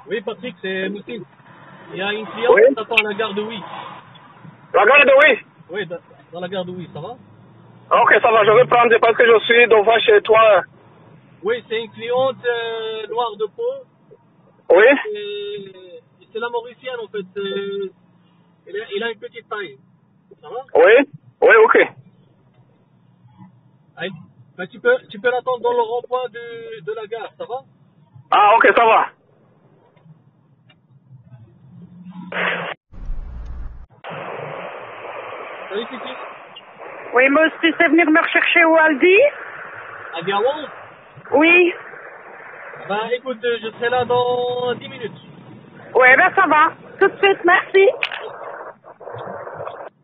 Oui, Patrick, c'est Moussine. Il y a une cliente qui t'attend à la gare de Oui. La gare de Oui? Oui, dans la gare de Oui, ça va? Ok, ça va, je vais prendre parce que je suis devant chez toi. Oui, c'est une cliente noire de peau. Oui? Et c'est la Mauricienne, en fait. Il a une petite taille. Ça va? Oui? Oui, ok. Allez. Ben, tu peux l'attendre dans le rond-point de la gare, ça va? Ah, ok, ça va. Salut, Titi. Oui, moi aussi, c'est venir me rechercher au Aldi? À Garon? Oui. Ben, écoute, je serai là dans 10 minutes. Oui, ben ça va. Tout de suite, merci.